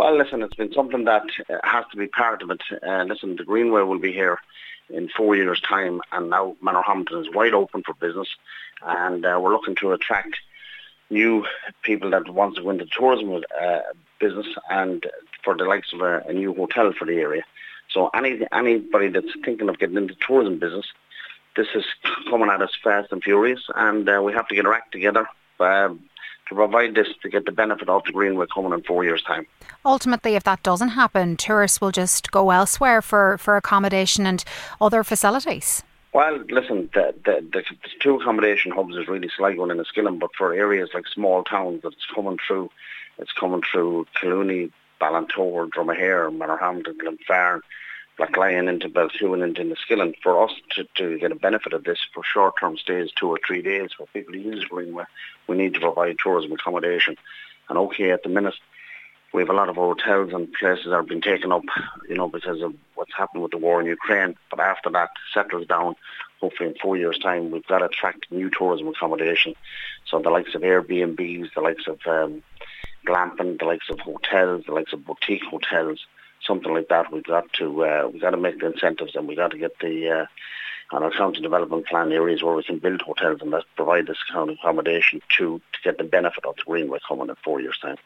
Well, listen, it's been something that has to be part of it. Listen, the Greenway will be here in 4 years' time, and now Manorhampton is wide open for business, and we're looking to attract new people that want to go into tourism business, and for the likes of a new hotel for the area. So anybody that's thinking of getting into tourism business, this is coming at us fast and furious, and we have to get our act together to provide this, to get the benefit of the Greenway coming in 4 years' time. Ultimately, if that doesn't happen, tourists will just go elsewhere for accommodation and other facilities. Well, listen, the two accommodation hubs is really Sligo and Enniskillen, but for areas like small towns that it's coming through Clooney, Ballantor, Dromahare, Manorhampton, Glenfarne, Blacklion into Beltue and into Enniskillen. For us to get a benefit of this for short-term stays, 2 or 3 days, for people to use Greenway, we need to provide tourism accommodation. And okay, at the minute, we have a lot of hotels and places that have been taken up, because of what's happened with the war in Ukraine. But after that settles down, hopefully in 4 years' time, we've got to attract new tourism accommodation. So the likes of Airbnbs, the likes of glamping, the likes of hotels, the likes of boutique hotels, something like that. We've got to make the incentives, and we've got to get on our county development plan areas where we can build hotels and provide this kind of accommodation to get the benefit of the Greenway coming in 4 years' time.